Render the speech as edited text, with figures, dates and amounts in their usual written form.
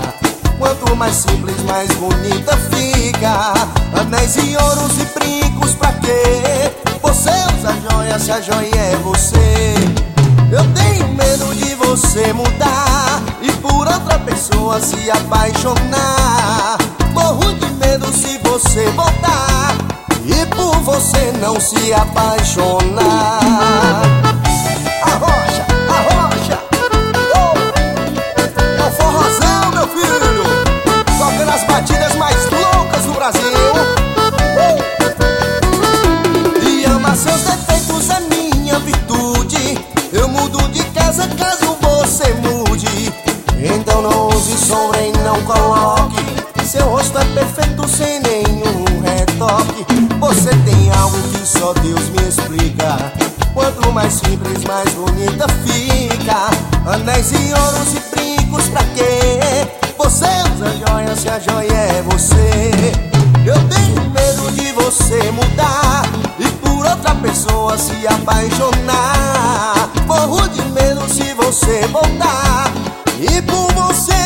Quanto mais simples, mais bonita fica. Anéis e ouros e brincos pra quê? Você usa joia se a joia é você. Eu tenho medo de você mudar e por outra pessoa se apaixonar. Morro de medo se você voltar e por você não se apaixonar. Arrocha, arrocha, é o forrozão, meu filho, tocando as batidas mais loucas do Brasil. E amar seus defeitos é minha virtude. Eu mudo de casa caso você mude. Então não use sombra e não coloque. Seu rosto é perfeito sem nenhum retoque. Você tem algo que só Deus me explica. Quanto mais simples, mais bonita fica. Anéis e ouros e brincos pra quê? Você usa joia se a joia é você. Eu tenho medo de você mudar e por outra pessoa se apaixonar. Morro de medo se você voltar e por você